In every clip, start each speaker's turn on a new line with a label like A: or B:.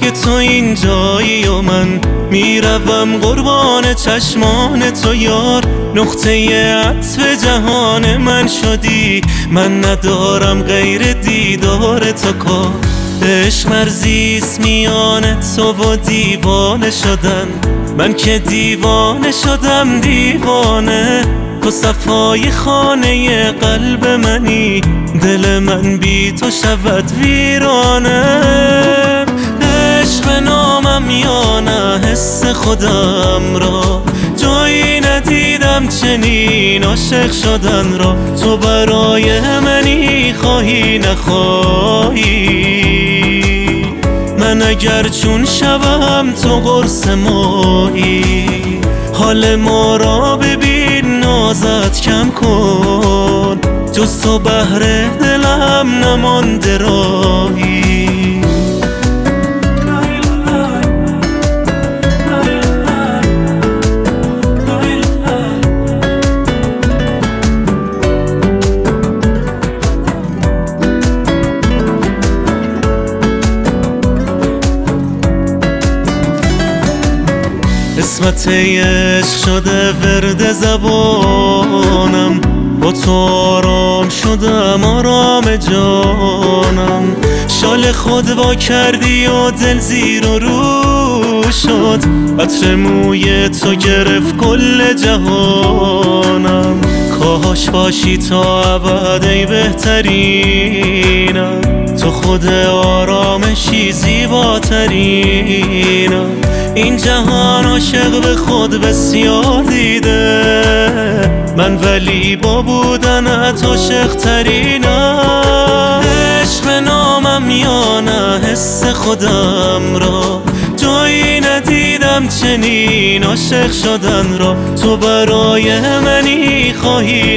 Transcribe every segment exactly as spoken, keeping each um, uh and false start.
A: که تو اینجایی و من میروم قربان چشمان تو یار. نقطه عطف جهان من شدی، من ندارم غیر دیدار تو کار. عشق مرزیست میان تو و دیوانه شدن، من که دیوانه شدم دیوانه. تو صفای خانه قلب منی، دل من بی تو شود ویرانه. عشق نامم یا نه حس خودم را، جایی ندیدم چنین عاشق شدن را. تو برای منی خواهی نخواهی، من اگر چون شبم تو قرص ماهی. حال ما را ببین نازت کم کن، جز تو بهر دلم نمانده راهی. قسمت عشق شده ورد زبانم، با تو آرام شدم آرام جانم. شال خود وا کردی و دل زیر و رو شد، عطر موی تو گرفت کل جهانم. کاش باشی تا ابد ای بهترینم، تو خود آرامشی زیباترینم. این جهان عاشق به خود بسیار دیده، من ولی با بودنت عاشق ترینم. عشق نامم یا نه حس خودم را، جایی ندیدم چنین عاشق شدن را. تو برای منی خواهی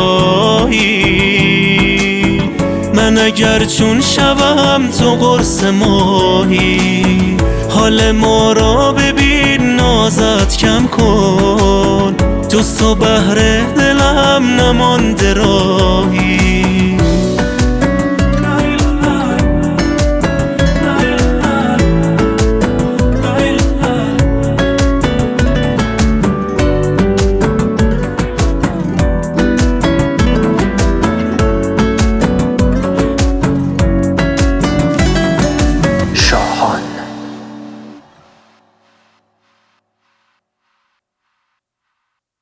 A: نخواهی، من اگر چون شبم تو قرص ماهی. حال ما را ببین نازت کم کن، جز تو بهر دلم نمانده راهی.